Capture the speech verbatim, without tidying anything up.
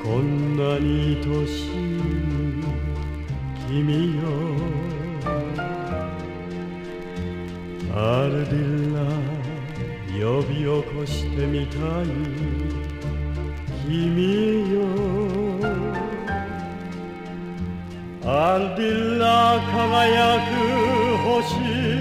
こんなに愛しい君よ、アルディラ呼び起こしてみたい君よ、アルディラ輝く星